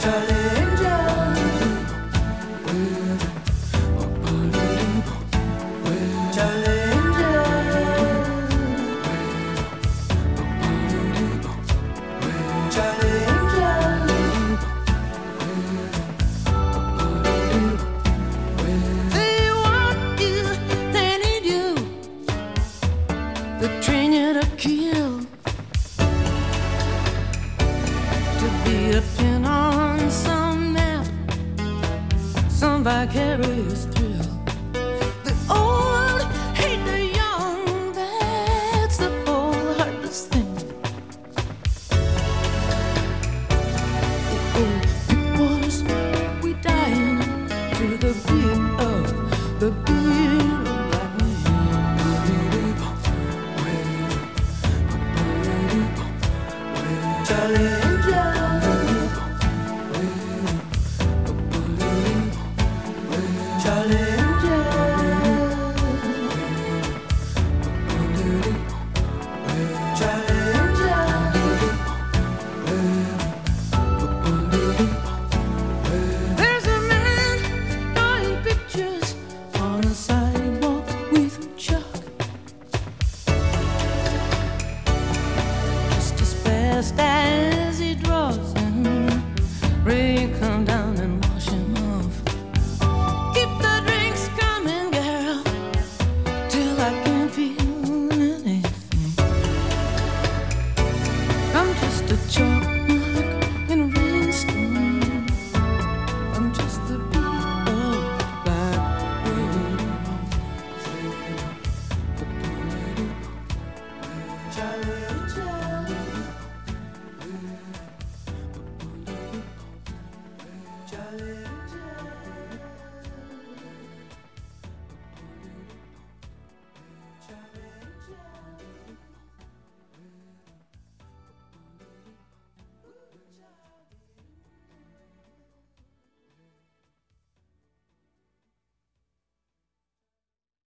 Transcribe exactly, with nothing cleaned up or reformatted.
The train you're to kill, to beat a pin on some map, some vicarious thrill. The old hate the young, that's the whole heartless thing. The old peoples, we dying to the beat of the beat of black men. There's a man drawing pictures on a sidewalk with chalk, just as fast as he draws them, rain come down and wash him off. Keep the drinks coming, girl, till I can't feel anything. I'm just a chalk mark in a rainstorm. I'm just the beat of black wind. Charlie, Charlie.